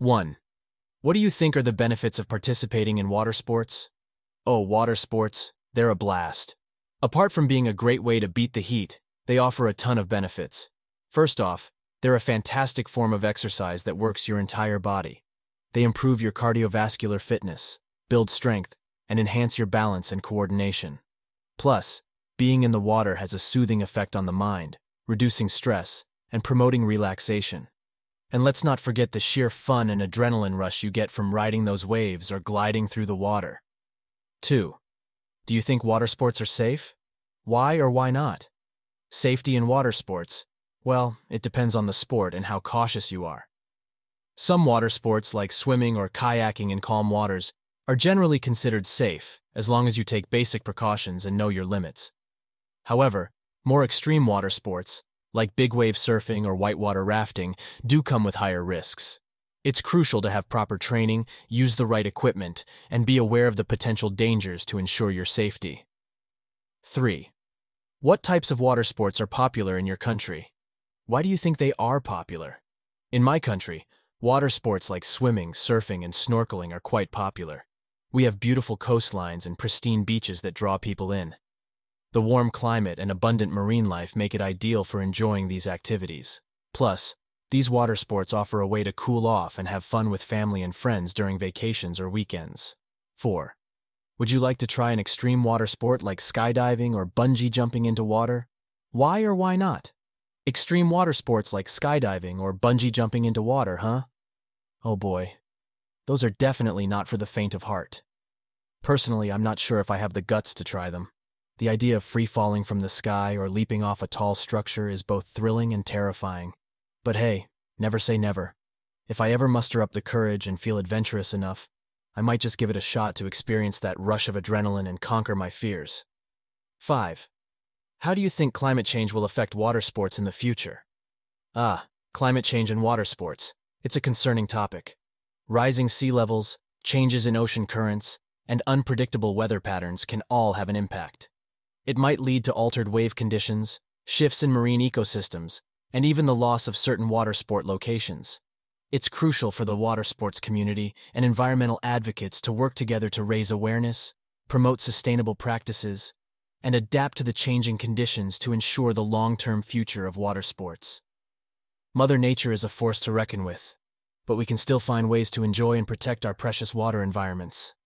1. What do you think are the benefits of participating in water sports? Oh, water sports, they're a blast. Apart from being a great way to beat the heat, they offer a ton of benefits. First off, they're a fantastic form of exercise that works your entire body. They improve your cardiovascular fitness, build strength, and enhance your balance and coordination. Plus, being in the water has a soothing effect on the mind, reducing stress, and promoting relaxation. And let's not forget the sheer fun and adrenaline rush you get from riding those waves or gliding through the water. 2. Do you think water sports are safe? Why or why not? Safety in water sports? Well, it depends on the sport and how cautious you are. Some water sports, like swimming or kayaking in calm waters, are generally considered safe as long as you take basic precautions and know your limits. However, more extreme water sports, like big wave surfing or whitewater rafting, do come with higher risks. It's crucial to have proper training, use the right equipment, and be aware of the potential dangers to ensure your safety. 3. What types of water sports are popular in your country? Why do you think they are popular? In my country, water sports like swimming, surfing, and snorkeling are quite popular. We have beautiful coastlines and pristine beaches that draw people in. The warm climate and abundant marine life make it ideal for enjoying these activities. Plus, these water sports offer a way to cool off and have fun with family and friends during vacations or weekends. 4. Would you like to try an extreme water sport like skydiving or bungee jumping into water? Why or why not? Extreme water sports like skydiving or bungee jumping into water, huh? Oh boy, those are definitely not for the faint of heart. Personally, I'm not sure if I have the guts to try them. The idea of free-falling from the sky or leaping off a tall structure is both thrilling and terrifying. But hey, never say never. If I ever muster up the courage and feel adventurous enough, I might just give it a shot to experience that rush of adrenaline and conquer my fears. 5. How do you think climate change will affect water sports in the future? Climate change and water sports. It's a concerning topic. Rising sea levels, changes in ocean currents, and unpredictable weather patterns can all have an impact. It might lead to altered wave conditions, shifts in marine ecosystems, and even the loss of certain water sport locations. It's crucial for the water sports community and environmental advocates to work together to raise awareness, promote sustainable practices, and adapt to the changing conditions to ensure the long-term future of water sports. Mother Nature is a force to reckon with, but we can still find ways to enjoy and protect our precious water environments.